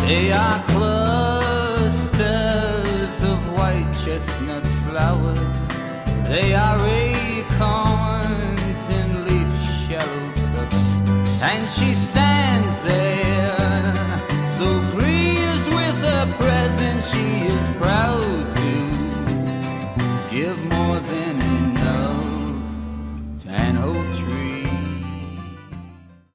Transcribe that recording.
They are clusters of white chestnut flowers. They are acorns in leaf shallow cups. And she stands there so pretty.